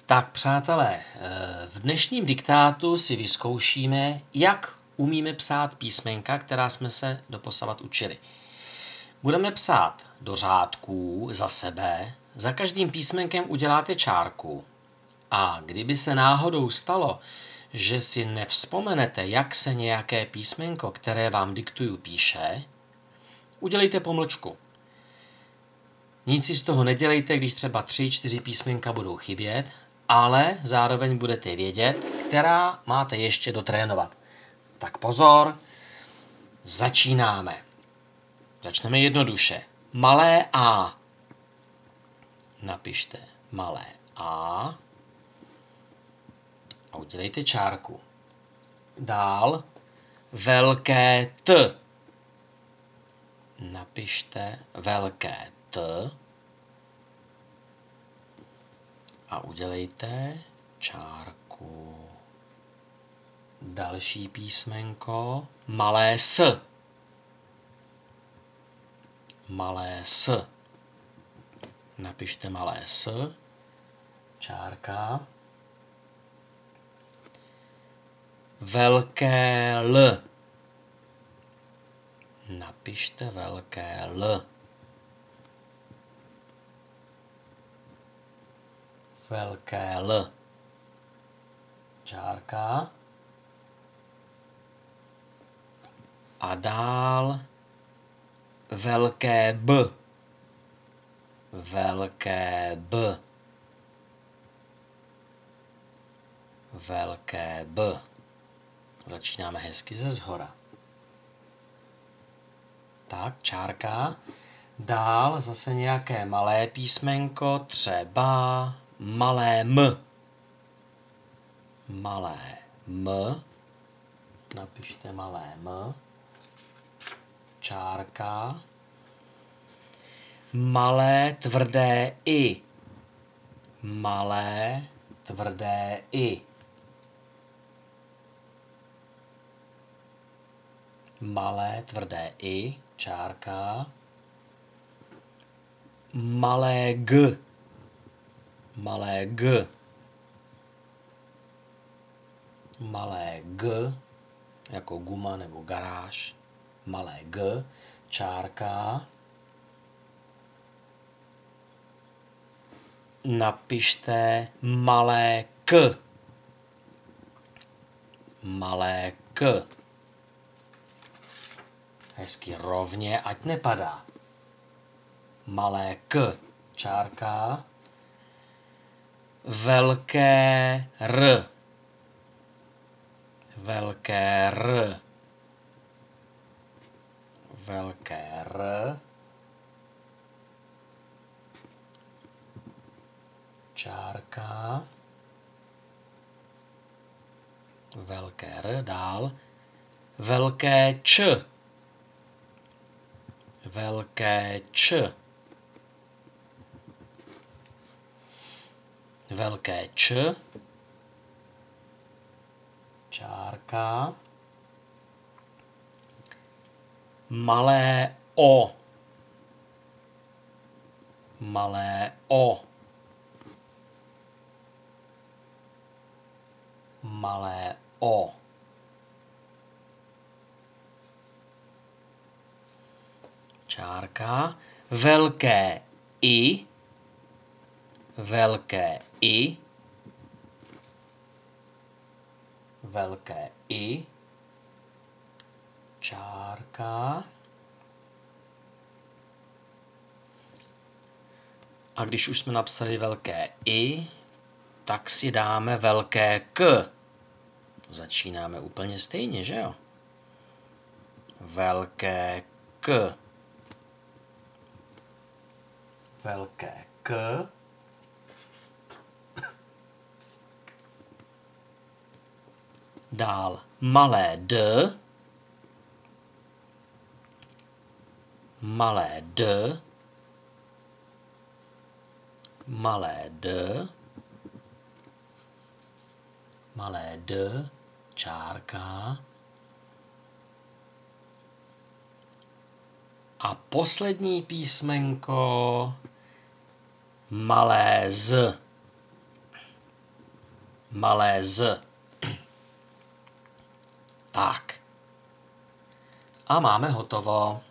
Tak přátelé, v dnešním diktátu si vyzkoušíme, jak umíme psát písmenka, která jsme se doposavat učili. Budeme psát do řádků za sebe, za každým písmenkem uděláte čárku a kdyby se náhodou stalo, že si nevzpomenete, jak se nějaké písmenko, které vám diktuju, píše, udělejte pomlčku. Nic si z toho nedělejte, když třeba 3-4 písmenka budou chybět, ale zároveň budete vědět, která máte ještě dotrénovat. Tak pozor, začínáme. Začneme jednoduše. Malé A. Napište malé A a udělejte čárku. Dál velké T. Napište velké T a udělejte čárku. Další písmenko, malé S. Malé S. Napište malé S, čárka. Velké L. Napište velké L. Velké L. Čárka. A dál velké B. Velké B. Velké B. Začínáme hezky ze zhora. Tak, čárka. Dál zase nějaké malé písmenko, třeba malé M. Malé M. Napište malé M. Čárka. Malé tvrdé I. Malé tvrdé I. Malé tvrdé I. Čárka. Malé G. Malé G. Malé G. Jako guma nebo garáž. Malé G. Čárka. Napište malé K. Malé K. Hezky rovně, ať nepadá. Malé K. Čárka. Velké R. Velké R. Velké R. Čárka. Velké R. Dál. Velké Č. Velké Č. Velké Č. Čárka. Malé O. Malé O. Malé O. Čárka. Velké I. Velké I. Velké I. Čárka. A když už jsme napsali velké I, tak si dáme velké K. Začínáme úplně stejně, že jo? Velké K. Velké K. Dál malé D. Malé D. Malé D. Malé D. Čárka. A poslední písmenko malé Z. malé z. Tak. A máme hotovo.